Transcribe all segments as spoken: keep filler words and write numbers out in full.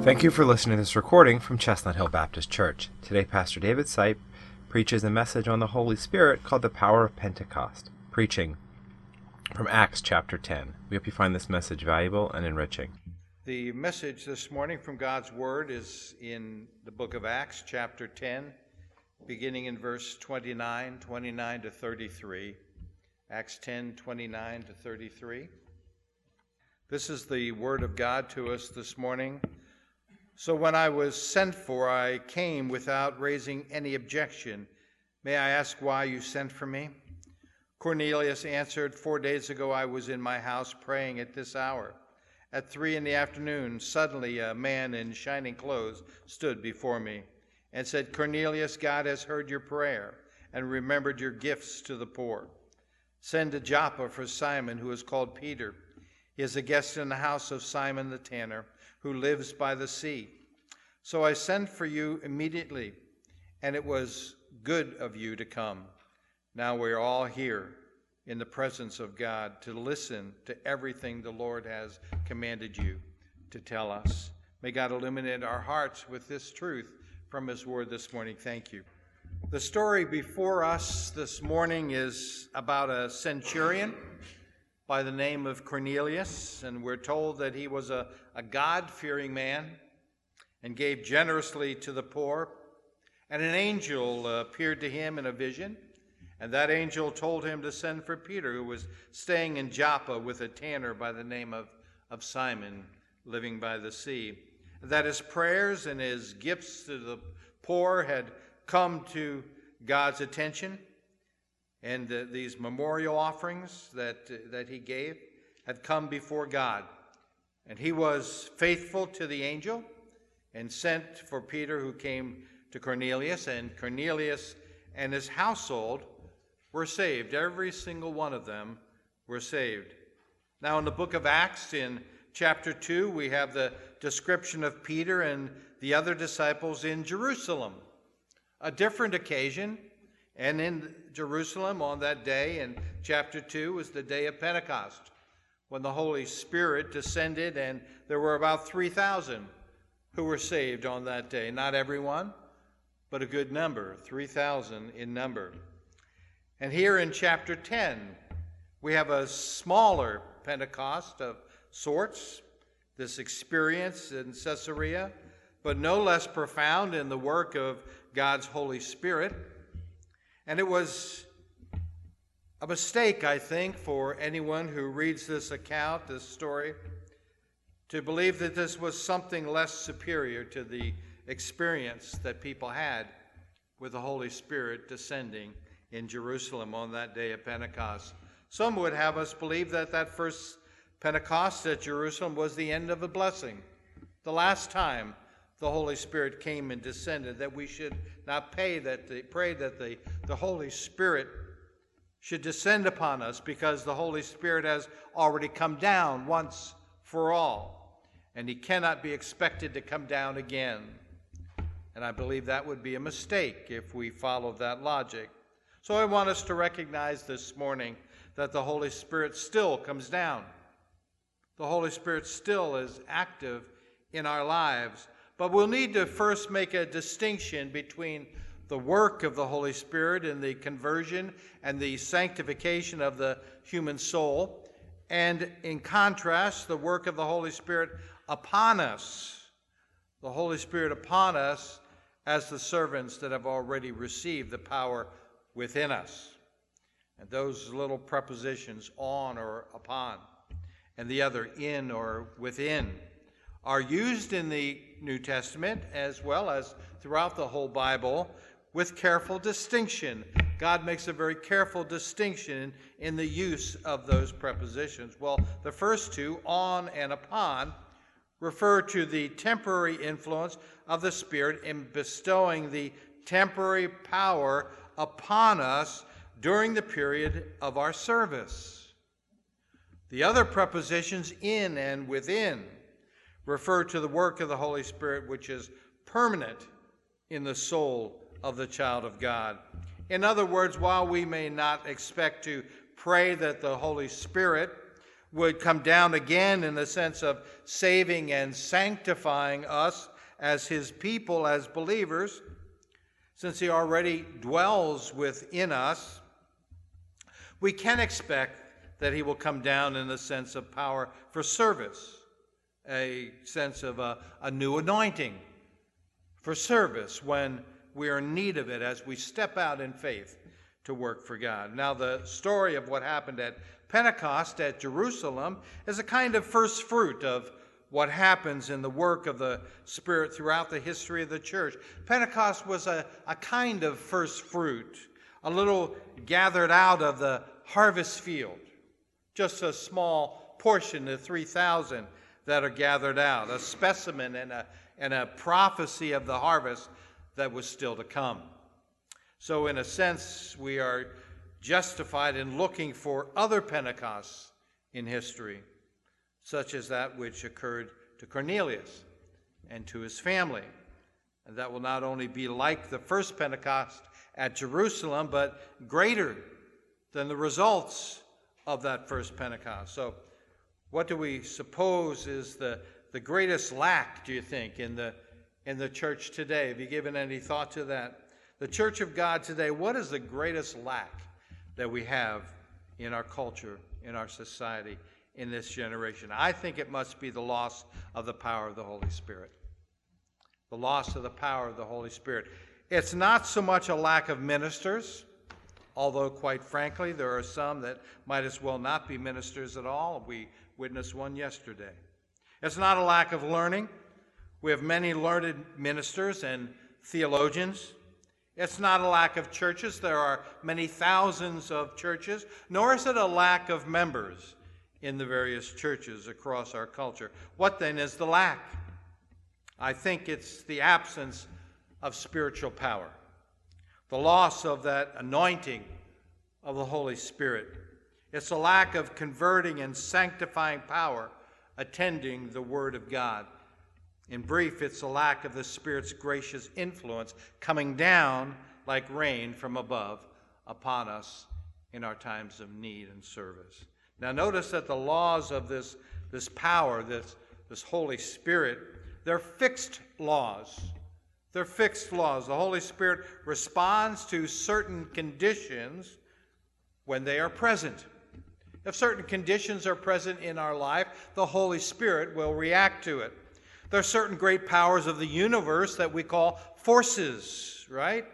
Thank you for listening to this recording from Chestnut Hill Baptist Church. Today, Pastor David Sipe preaches a message on the Holy Spirit called The Power of Pentecost, preaching from Acts chapter ten. We hope you find this message valuable and enriching. The message this morning from God's Word is in the book of Acts chapter ten, beginning in verse twenty-nine, twenty-nine to thirty-three. Acts ten, twenty-nine to thirty-three. This is the Word of God to us this morning. So when I was sent for, I came without raising any objection. May I ask why you sent for me? Cornelius answered, Four days ago I was in my house praying at this hour. At three in the afternoon, suddenly a man in shining clothes stood before me and said, Cornelius, God has heard your prayer and remembered your gifts to the poor. Send to Joppa for Simon, who is called Peter. He is a guest in the house of Simon the tanner, who lives by the sea. So I sent for you immediately, and it was good of you to come. Now we're all here in the presence of God to listen to everything the Lord has commanded you to tell us. May God illuminate our hearts with this truth from his word this morning. Thank you. The story before us this morning is about a centurion by the name of Cornelius, and we're told that he was a, a God-fearing man and gave generously to the poor. And an angel uh, appeared to him in a vision, and that angel told him to send for Peter, who was staying in Joppa with a tanner by the name of, of Simon, living by the sea. That his prayers and his gifts to the poor had come to God's attention, and uh, these memorial offerings that, uh, that he gave had come before God. And he was faithful to the angel and sent for Peter, who came to Cornelius, and Cornelius and his household were saved. Every single one of them were saved. Now in the book of Acts, in chapter two, we have the description of Peter and the other disciples in Jerusalem. A different occasion. And in Jerusalem on that day, in chapter two, was the day of Pentecost, when the Holy Spirit descended, and there were about three thousand who were saved on that day. Not everyone, but a good number, three thousand in number. And here in chapter ten, we have a smaller Pentecost of sorts, this experience in Caesarea, but no less profound in the work of God's Holy Spirit. And it was a mistake, I think, for anyone who reads this account, this story, to believe that this was something less superior to the experience that people had with the Holy Spirit descending in Jerusalem on that day of Pentecost. Some would have us believe that that first Pentecost at Jerusalem was the end of a blessing, the last time the Holy Spirit came and descended, that we should not pay that the, pray that the, the Holy Spirit should descend upon us, because the Holy Spirit has already come down once for all, and he cannot be expected to come down again. And I believe that would be a mistake if we followed that logic. So I want us to recognize this morning that the Holy Spirit still comes down. The Holy Spirit still is active in our lives. But we'll need to first make a distinction between the work of the Holy Spirit in the conversion and the sanctification of the human soul, and in contrast, the work of the Holy Spirit upon us. The Holy Spirit upon us as the servants that have already received the power within us. And those little prepositions, on or upon, and the other, in or within, are used in the New Testament as well as throughout the whole Bible with careful distinction. God makes a very careful distinction in the use of those prepositions. Well, the first two, on and upon, refer to the temporary influence of the Spirit in bestowing the temporary power upon us during the period of our service. The other prepositions, in and within, refer to the work of the Holy Spirit, which is permanent in the soul of the child of God. In other words, while we may not expect to pray that the Holy Spirit would come down again in the sense of saving and sanctifying us as his people, as believers, since he already dwells within us, we can expect that he will come down in the sense of power for service, a sense of a, a new anointing for service when we are in need of it as we step out in faith to work for God. Now, the story of what happened at Pentecost at Jerusalem is a kind of first fruit of what happens in the work of the Spirit throughout the history of the church. Pentecost was a, a kind of first fruit, a little gathered out of the harvest field, just a small portion, the three thousand that are gathered out, a specimen and a, and a prophecy of the harvest that was still to come. So in a sense, we are justified in looking for other Pentecosts in history, such as that which occurred to Cornelius and to his family. And that will not only be like the first Pentecost at Jerusalem, but greater than the results of that first Pentecost. So what do we suppose is the, the greatest lack, do you think, in the, in the church today? Have you given any thought to that? The church of God today, what is the greatest lack that we have in our culture, in our society, in this generation? I think it must be the loss of the power of the Holy Spirit. The loss of the power of the Holy Spirit. It's not so much a lack of ministers, although quite frankly, there are some that might as well not be ministers at all. We witnessed one yesterday. It's not a lack of learning. We have many learned ministers and theologians. It's not a lack of churches. There are many thousands of churches, nor is it a lack of members in the various churches across our culture. What then is the lack? I think it's the absence of spiritual power, the loss of that anointing of the Holy Spirit. It's a lack of converting and sanctifying power attending the Word of God. In brief, it's a lack of the Spirit's gracious influence coming down like rain from above upon us in our times of need and service. Now notice that the laws of this, this power, this, this Holy Spirit, they're fixed laws. They're fixed laws. The Holy Spirit responds to certain conditions when they are present. If certain conditions are present in our life, the Holy Spirit will react to it. There are certain great powers of the universe that we call forces, right?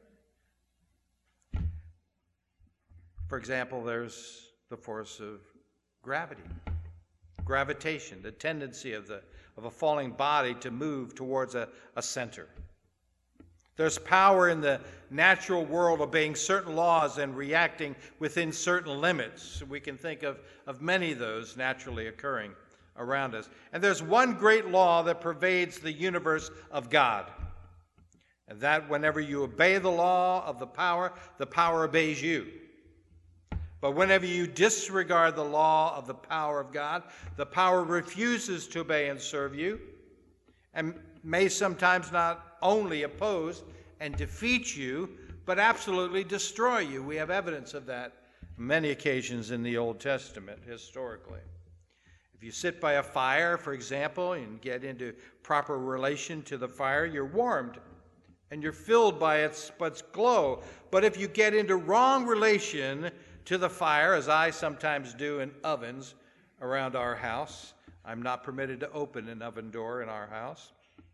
For example, there's the force of gravity, gravitation, the tendency of, the, of a falling body to move towards a, a center. There's power in the natural world obeying certain laws and reacting within certain limits. We can think of, of many of those naturally occurring around us. And there's one great law that pervades the universe of God. And that whenever you obey the law of the power, the power obeys you. But whenever you disregard the law of the power of God, the power refuses to obey and serve you, and may sometimes not only oppose and defeat you, but absolutely destroy you. We have evidence of that many occasions in the Old Testament, historically. If you sit by a fire, for example, and get into proper relation to the fire, you're warmed and you're filled by its, its glow. But if you get into wrong relation to the fire, as I sometimes do in ovens around our house, I'm not permitted to open an oven door in our house,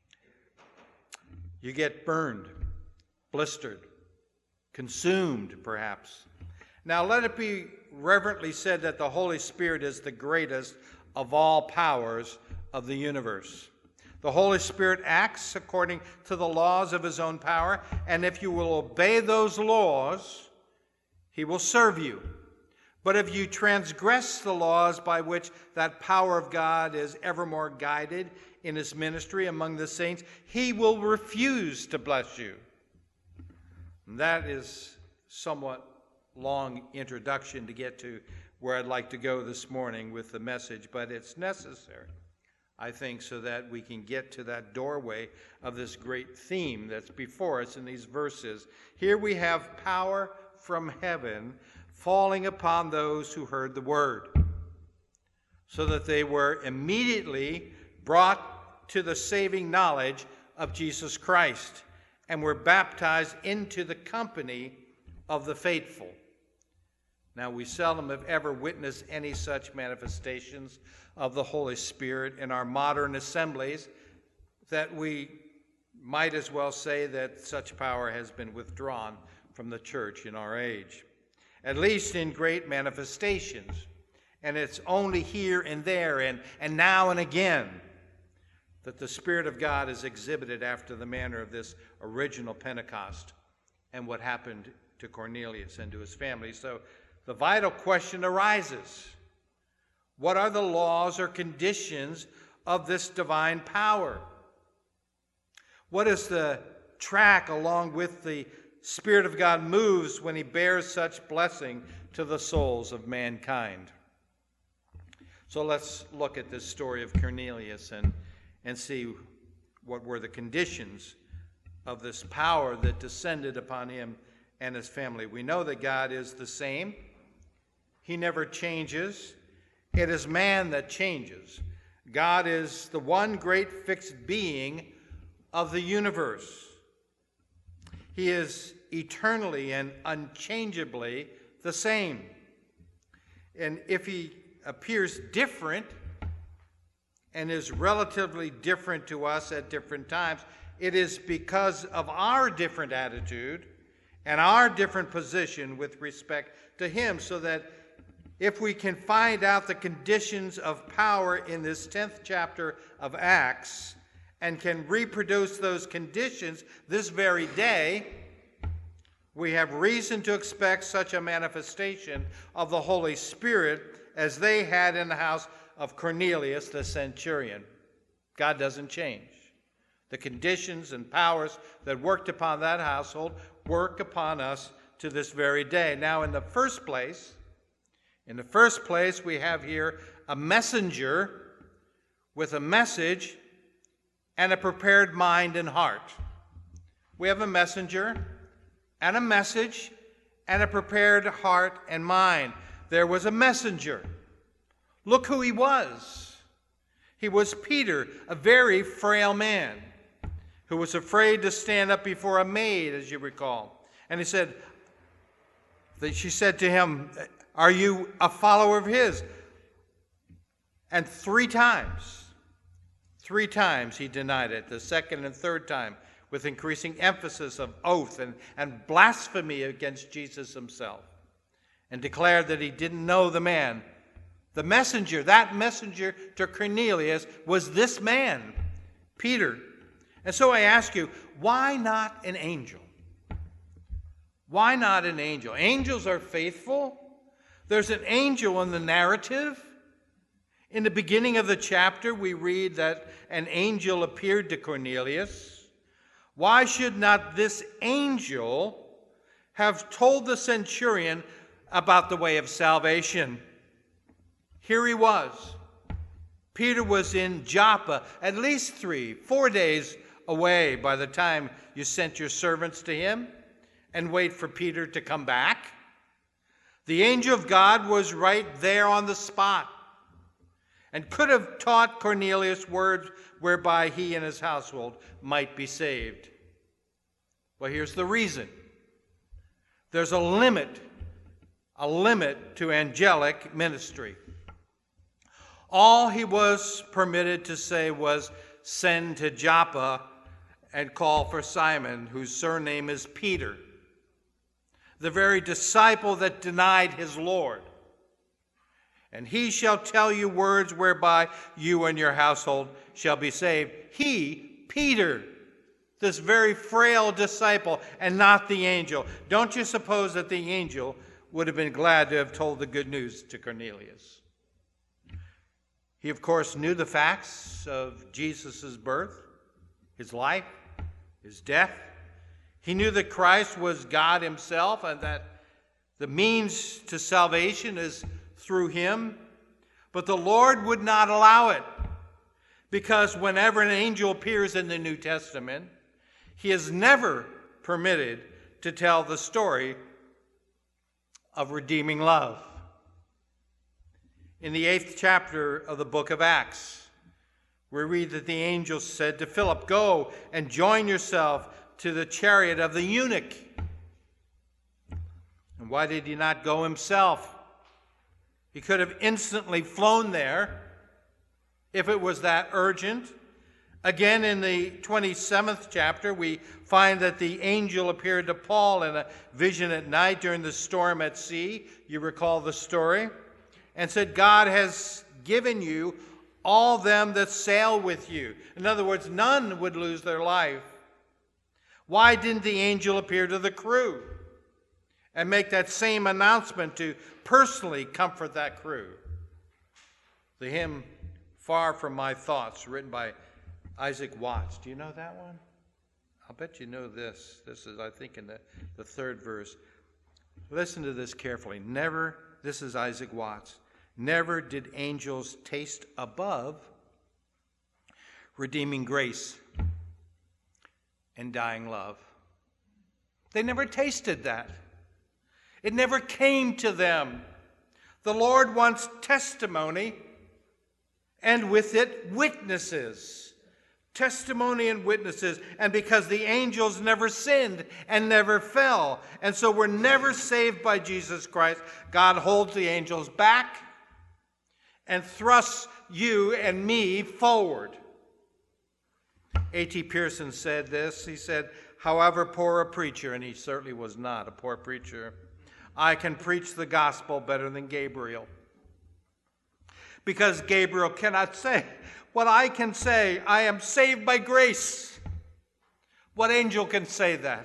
you get burned, blistered, consumed, perhaps. Now, let it be reverently said that the Holy Spirit is the greatest of all powers of the universe. The Holy Spirit acts according to the laws of his own power, and if you will obey those laws, he will serve you. But if you transgress the laws by which that power of God is evermore guided in his ministry among the saints, he will refuse to bless you. And that is somewhat long introduction to get to where I'd like to go this morning with the message, but it's necessary, I think, so that we can get to that doorway of this great theme that's before us in these verses. Here we have power from heaven falling upon those who heard the word. so that they were immediately brought to the saving knowledge of Jesus Christ and were baptized into the company of the faithful. Now, we seldom have ever witnessed any such manifestations of the Holy Spirit in our modern assemblies that we might as well say that such power has been withdrawn from the church in our age, at least in great manifestations. And it's only here and there and, and now and again that the Spirit of God is exhibited after the manner of this original Pentecost and what happened to Cornelius and to his family. So the vital question arises: what are the laws or conditions of this divine power? What is the track along which the Spirit of God moves when he bears such blessing to the souls of mankind? So let's look at this story of Cornelius and, and see what were the conditions of this power that descended upon him and his family. We know that God is the same. He never changes. It is man that changes. God is the one great fixed being of the universe. He is eternally and unchangeably the same. And if he appears different and is relatively different to us at different times, it is because of our different attitude and our different position with respect to him, so that if we can find out the conditions of power in this tenth chapter of Acts and can reproduce those conditions this very day, we have reason to expect such a manifestation of the Holy Spirit as they had in the house of Cornelius the centurion. God doesn't change. The conditions and powers that worked upon that household work upon us to this very day. Now, in the first place, in the first place, we have here a messenger with a message and a prepared mind and heart. We have a messenger and a message and a prepared heart and mind. There was a messenger. Look who he was. He was Peter, a very frail man who was afraid to stand up before a maid, as you recall. And he said, she said to him, "Are you a follower of his?" And three times, three times he denied it, the second and third time, with increasing emphasis of oath and, and blasphemy against Jesus himself, and declared that he didn't know the man. The messenger, that messenger to Cornelius, was this man, Peter. And so I ask you, why not an angel? Why not an angel? Angels are faithful. There's an angel in the narrative. In the beginning of the chapter, we read that an angel appeared to Cornelius. Why should not this angel have told the centurion about the way of salvation? Here he was. Peter was in Joppa, at least three, four days away by the time you sent your servants to him and wait for Peter to come back. The angel of God was right there on the spot and could have taught Cornelius words whereby he and his household might be saved. Well, here's the reason. There's a limit, a limit to angelic ministry. All he was permitted to say was, "Send to Joppa and call for Simon, whose surname is Peter, the very disciple that denied his Lord. And he shall tell you words whereby you and your household shall be saved." He, Peter, this very frail disciple, and not the angel. Don't you suppose that the angel would have been glad to have told the good news to Cornelius? He, of course, knew the facts of Jesus' birth, his life, his death. He knew that Christ was God himself and that the means to salvation is through him. But the Lord would not allow it, because whenever an angel appears in the New Testament, he is never permitted to tell the story of redeeming love. In the eighth chapter of the book of Acts, we read that the angel said to Philip, "Go and join yourself to the chariot of the eunuch." And why did he not go himself? He could have instantly flown there if it was that urgent. Again, in the twenty-seventh chapter, we find that the angel appeared to Paul in a vision at night during the storm at sea. You recall the story? And said, "God has given you all them that sail with you." In other words, none would lose their life. Why didn't the angel appear to the crew and make that same announcement to personally comfort that crew? The hymn, "Far From My Thoughts," written by Isaac Watts. Do you know that one? I'll bet you know this. This is, I think, in the, the third verse. Listen to this carefully. Never, this is Isaac Watts, never did angels taste above redeeming grace and dying love. They never tasted that. It never came to them. The Lord wants testimony, and with it, witnesses. Testimony and witnesses. And because the angels never sinned and never fell, and so were never saved by Jesus Christ, God holds the angels back and thrusts you and me forward. A T Pearson said this. He said, "However poor a preacher," and he certainly was not a poor preacher, "I can preach the gospel better than Gabriel. Because Gabriel cannot say what I can say. I am saved by grace." What angel can say that?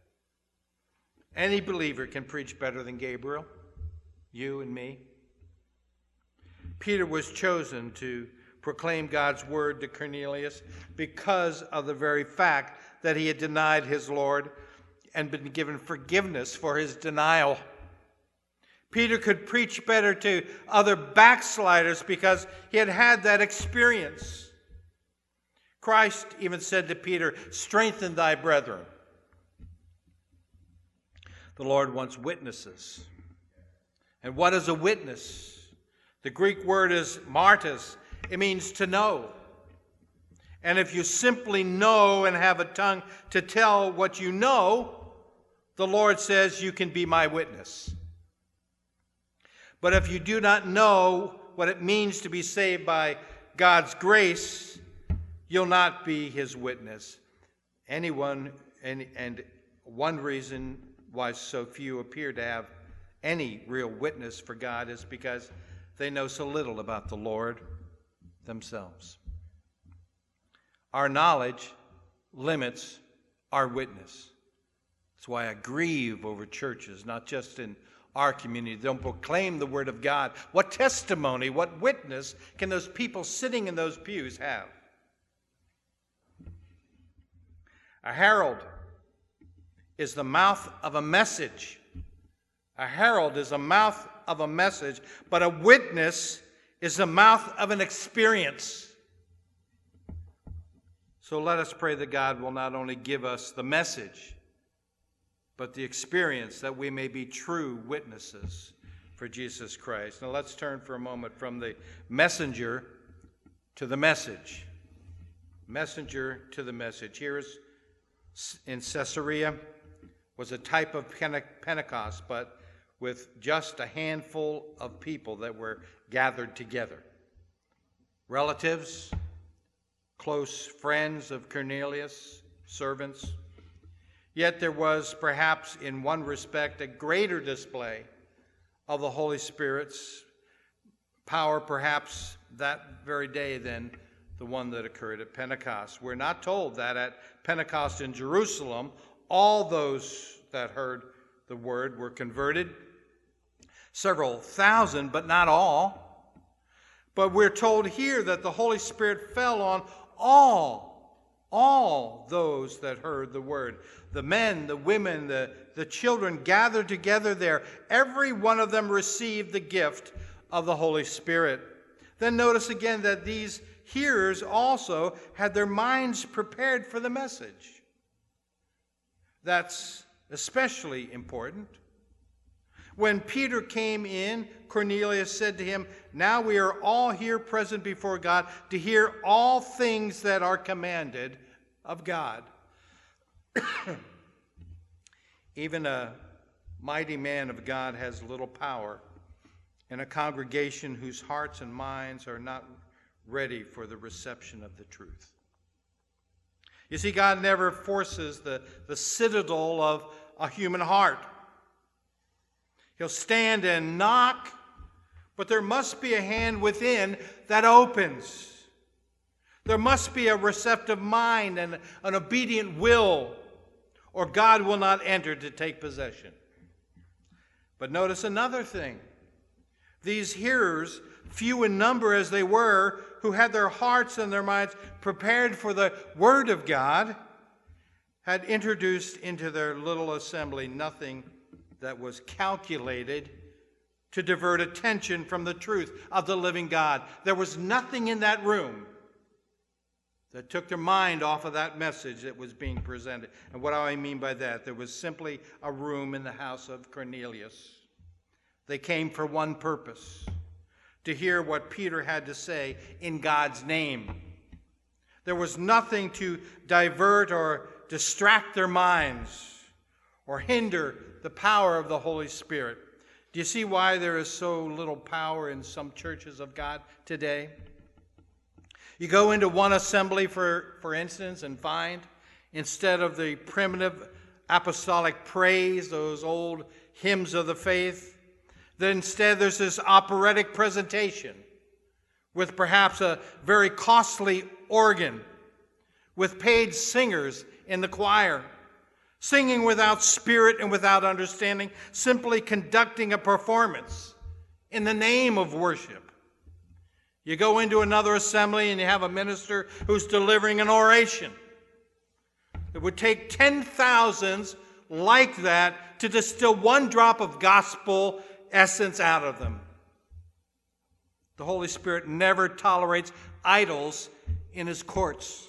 Any believer can preach better than Gabriel, you and me. Peter was chosen to proclaim God's word to Cornelius because of the very fact that he had denied his Lord and been given forgiveness for his denial. Peter could preach better to other backsliders because he had had that experience. Christ even said to Peter, "Strengthen thy brethren." The Lord wants witnesses. And what is a witness? The Greek word is martys. It means to know. And if you simply know and have a tongue to tell what you know, the Lord says you can be my witness. But if you do not know what it means to be saved by God's grace, you'll not be his witness. Anyone, and, and one reason why so few appear to have any real witness for God is because they know so little about the Lord themselves. Our knowledge limits our witness. That's why I grieve over churches, not just in our community, they don't proclaim the word of God. What testimony, what witness can those people sitting in those pews have? A herald is the mouth of a message. A herald is a mouth of a message, but a witness is the mouth of an experience. So let us pray that God will not only give us the message, but the experience, that we may be true witnesses for Jesus Christ. Now let's turn for a moment from the messenger to the message. Messenger to the message. Here is in Caesarea was a type of Pentecost, but with just a handful of people that were gathered together. Relatives, close friends of Cornelius, servants. Yet there was perhaps in one respect a greater display of the Holy Spirit's power perhaps that very day than the one that occurred at Pentecost. We're not told that at Pentecost in Jerusalem, all those that heard the word were converted. Several thousand, but not all. But we're told here that the Holy Spirit fell on all, all those that heard the word. The men, the women, the, the children gathered together there. Every one of them received the gift of the Holy Spirit. Then notice again that these hearers also had their minds prepared for the message. That's especially important. When Peter came in, Cornelius said to him, "Now we are all here present before God to hear all things that are commanded of God." Even a mighty man of God has little power in a congregation whose hearts and minds are not ready for the reception of the truth. You see, God never forces the, the citadel of a human heart. He'll stand and knock, but there must be a hand within that opens. There must be a receptive mind and an obedient will, or God will not enter to take possession. But notice another thing. These hearers, few in number as they were, who had their hearts and their minds prepared for the Word of God, had introduced into their little assembly nothing that was calculated to divert attention from the truth of the living God. There was nothing in that room that took their mind off of that message that was being presented. And what do I mean by that? There was simply a room in the house of Cornelius. They came for one purpose: to hear what Peter had to say in God's name. There was nothing to divert or distract their minds or hinder the power of the Holy Spirit. Do you see why there is so little power in some churches of God today? You go into one assembly, for, for instance, and find, instead of the primitive apostolic praise, those old hymns of the faith, that instead there's this operatic presentation with perhaps a very costly organ, with paid singers in the choir, singing without spirit and without understanding, simply conducting a performance in the name of worship. You go into another assembly and you have a minister who's delivering an oration. It would take ten thousands like that to distill one drop of gospel essence out of them. The Holy Spirit never tolerates idols in his courts.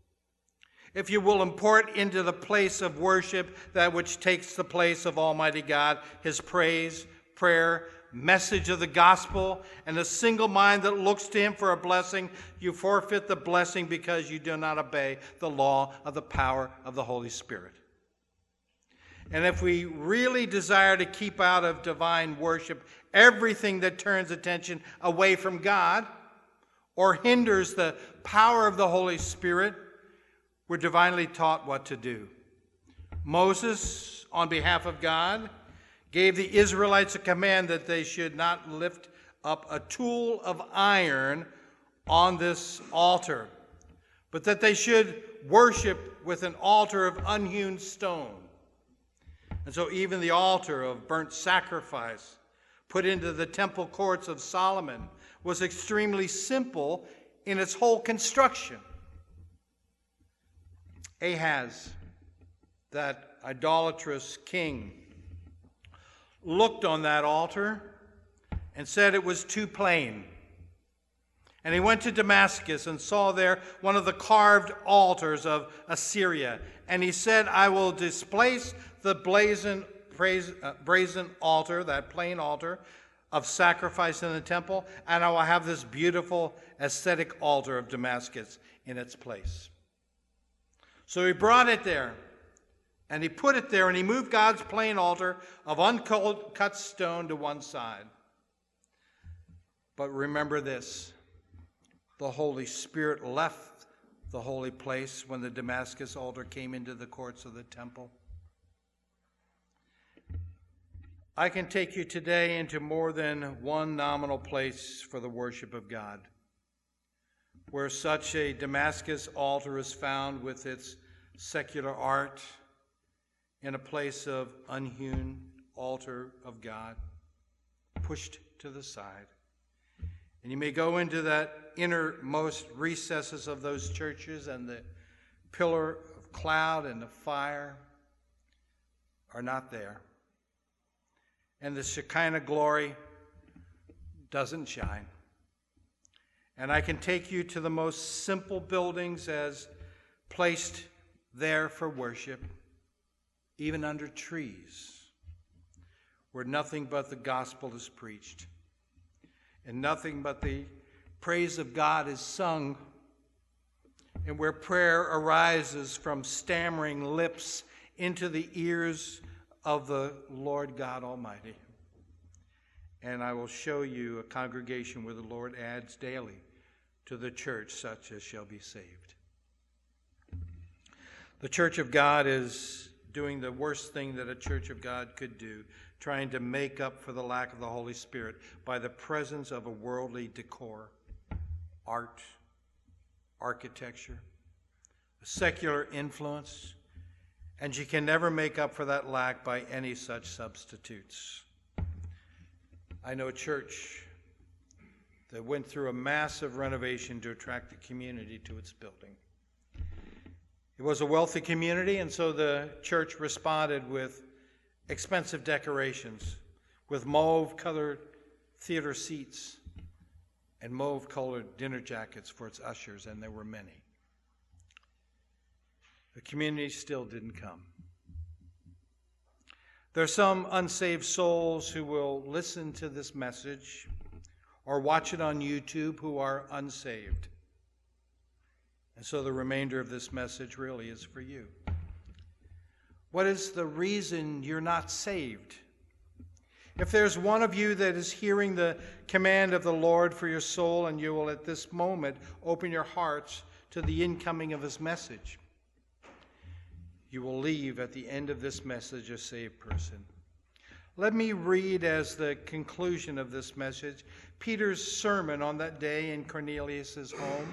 If you will import into the place of worship that which takes the place of Almighty God, his praise, prayer, message of the gospel, and a single mind that looks to him for a blessing, you forfeit the blessing because you do not obey the law of the power of the Holy Spirit. And if we really desire to keep out of divine worship everything that turns attention away from God or hinders the power of the Holy Spirit, we're divinely taught what to do. Moses, on behalf of God, gave the Israelites a command that they should not lift up a tool of iron on this altar, but that they should worship with an altar of unhewn stone. And so even the altar of burnt sacrifice put into the temple courts of Solomon was extremely simple in its whole construction. Ahaz, that idolatrous king, looked on that altar and said it was too plain. And he went to Damascus and saw there one of the carved altars of Assyria. And he said, I will displace the brazen, brazen altar, that plain altar of sacrifice in the temple, and I will have this beautiful aesthetic altar of Damascus in its place. So he brought it there, and he put it there, and he moved God's plain altar of uncut stone to one side. But remember this, the Holy Spirit left the holy place when the Damascus altar came into the courts of the temple. I can take you today into more than one nominal place for the worship of God, where such a Damascus altar is found with its secular art in a place of unhewn altar of God, pushed to the side. And you may go into that innermost recesses of those churches, and the pillar of cloud and the fire are not there. And the Shekinah glory doesn't shine. And I can take you to the most simple buildings as placed there for worship, even under trees, where nothing but the gospel is preached, and nothing but the praise of God is sung, and where prayer arises from stammering lips into the ears of the Lord God Almighty. And I will show you a congregation where the Lord adds daily to the church such as shall be saved. The church of God is doing the worst thing that a church of God could do, trying to make up for the lack of the Holy Spirit by the presence of a worldly decor, art, architecture, a secular influence, and you can never make up for that lack by any such substitutes. I know a church that went through a massive renovation to attract the community to its building. It was a wealthy community, and so the church responded with expensive decorations, with mauve-colored theater seats and mauve-colored dinner jackets for its ushers, and there were many. The community still didn't come. There are some unsaved souls who will listen to this message or watch it on YouTube who are unsaved. And so the remainder of this message really is for you. What is the reason you're not saved? If there's one of you that is hearing the command of the Lord for your soul, and you will at this moment open your hearts to the incoming of his message, you will leave at the end of this message a saved person. Let me read as the conclusion of this message Peter's sermon on that day in Cornelius' home.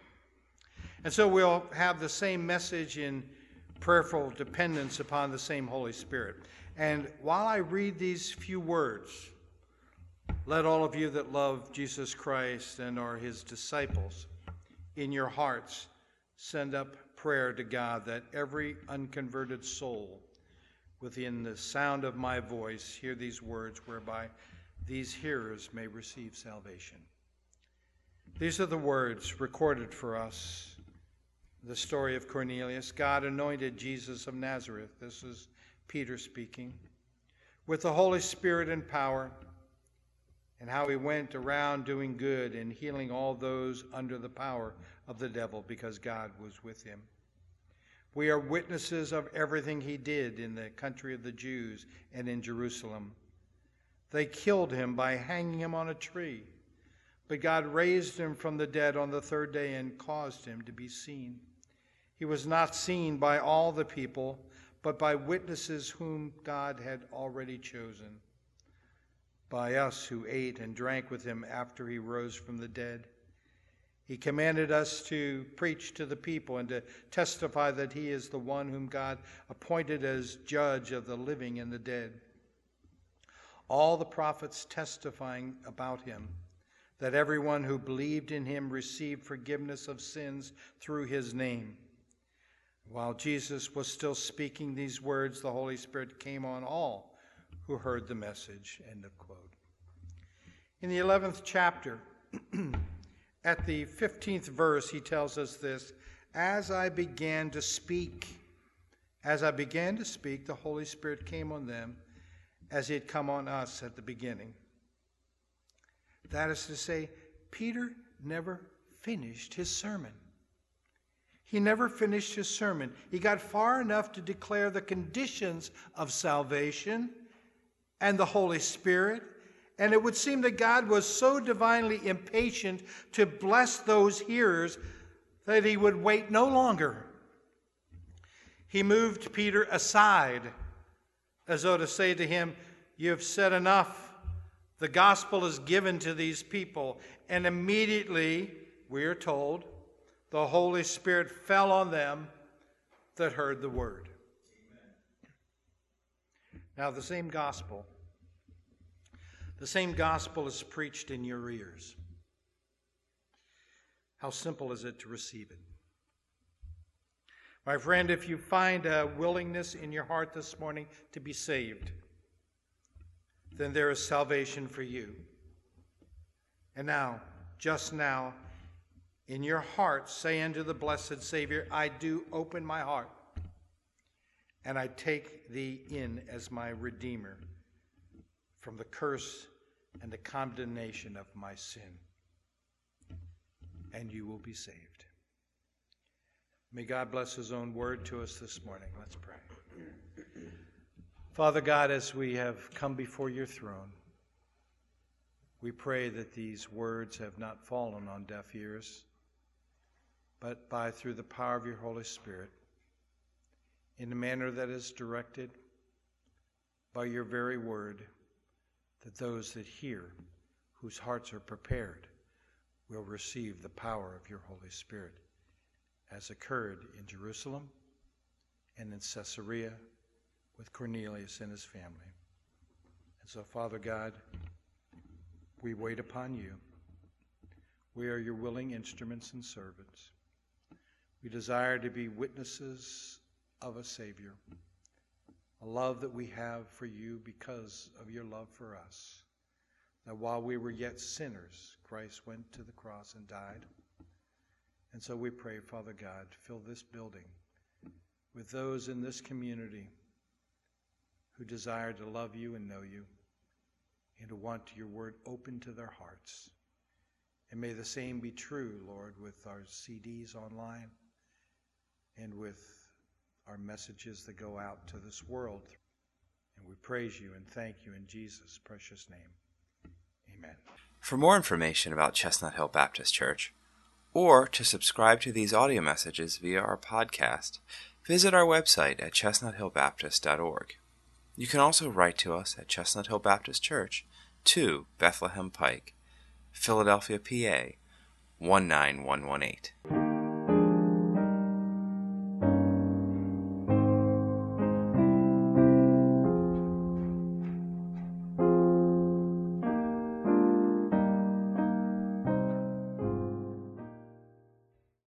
And so we'll have the same message in prayerful dependence upon the same Holy Spirit. And while I read these few words, let all of you that love Jesus Christ and are his disciples in your hearts send up prayer to God that every unconverted soul within the sound of my voice hear these words whereby these hearers may receive salvation. These are the words recorded for us, the story of Cornelius. God anointed Jesus of Nazareth, this is Peter speaking, with the Holy Spirit and power, and how he went around doing good and healing all those under the power of the devil, because God was with him. We are witnesses of everything he did in the country of the Jews and in Jerusalem. They killed him by hanging him on a tree, but God raised him from the dead on the third day and caused him to be seen. He was not seen by all the people, but by witnesses whom God had already chosen, by us who ate and drank with him after he rose from the dead. He commanded us to preach to the people and to testify that he is the one whom God appointed as judge of the living and the dead. All the prophets testifying about him, that everyone who believed in him received forgiveness of sins through his name. While Jesus was still speaking these words, the Holy Spirit came on all who heard the message. End of quote. In the eleventh chapter, at the fifteenth verse, he tells us this: as I began to speak, as I began to speak, the Holy Spirit came on them as he had come on us at the beginning. That is to say, Peter never finished his sermon. He never finished his sermon. He got far enough to declare the conditions of salvation and the Holy Spirit, and it would seem that God was so divinely impatient to bless those hearers that he would wait no longer. He moved Peter aside as though to say to him, "You have said enough. The gospel is given to these people." And immediately, we are told, the Holy Spirit fell on them that heard the word. Amen. Now, the same gospel, the same gospel is preached in your ears. How simple is it to receive it? My friend, if you find a willingness in your heart this morning to be saved, then there is salvation for you. And now, just now, in your heart, say unto the blessed Savior, I do open my heart, and I take thee in as my Redeemer, from the curse and the condemnation of my sin, and you will be saved. May God bless his own word to us this morning. Let's pray. Father God, as we have come before your throne, we pray that these words have not fallen on deaf ears, but by through the power of your Holy Spirit, in a manner that is directed by your very word, that those that hear, whose hearts are prepared, will receive the power of your Holy Spirit, as occurred in Jerusalem and in Caesarea with Cornelius and his family. And so, Father God, we wait upon you. We are your willing instruments and servants. We desire to be witnesses of a Savior, a love that we have for you because of your love for us, that while we were yet sinners, Christ went to the cross and died. And so we pray, Father God, fill this building with those in this community who desire to love you and know you, and to want your word open to their hearts. And may the same be true, Lord, with our C Ds online and with our messages that go out to this world. And we praise you and thank you in Jesus' precious name. Amen. For more information about Chestnut Hill Baptist Church, or to subscribe to these audio messages via our podcast, visit our website at chestnut hill baptist dot org. You can also write to us at Chestnut Hill Baptist Church, two Bethlehem Pike, Philadelphia, P A one nine one one eight.